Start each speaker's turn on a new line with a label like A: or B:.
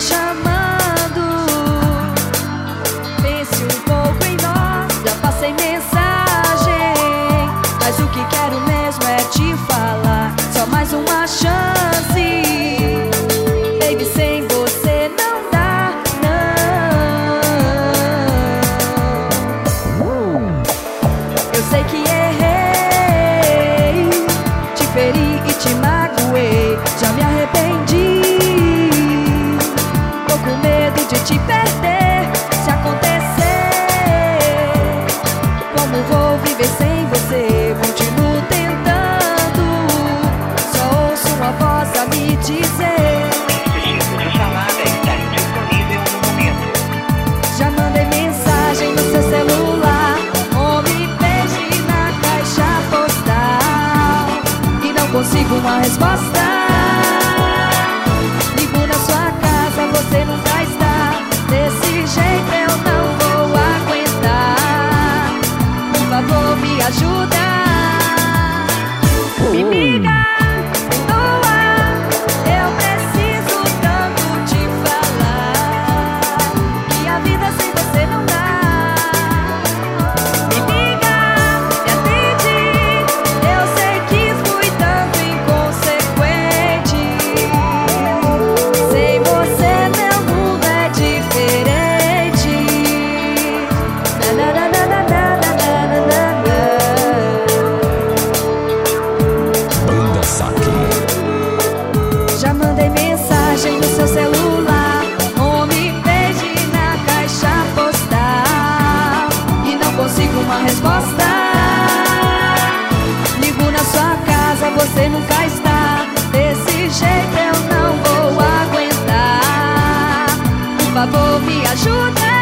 A: chamando. Pense um pouco em nós. Já passei mensagem, mas o que quero mesmo é te falar. Só mais uma chance, baby, sem você não dá, não. Eu sei que errei, te feri e te magoei. Já me arrependi, tô com medo de te perder. Se acontecer, como vou viver sem você? Continuo tentando, só ouço uma voz a me dizer:
B: Sua chamada está indisponível no momento.
A: já mandei mensagem no seu celular, homem, beije na caixa postal, e não consigo uma resposta. Ligo na sua casa, você nunca está. Desse jeito eu não vou aguentar. Por favor, me ajuda. Me liga, perdoa, eu preciso tanto te falar que a vida sem você não dá. Me liga, me atende, eu sei que fui tanto inconsequente. Sem você meu mundo é diferente. Na, na, na, na, na, na, na, na, na.
C: Banda Saque.
A: Já mandei mensagem no seu celular, homem, beije na caixa postal, e não consigo uma resposta. Ligo na sua casa, você nunca está. Desse jeito eu não vou aguentar. Por favor, me ajuda.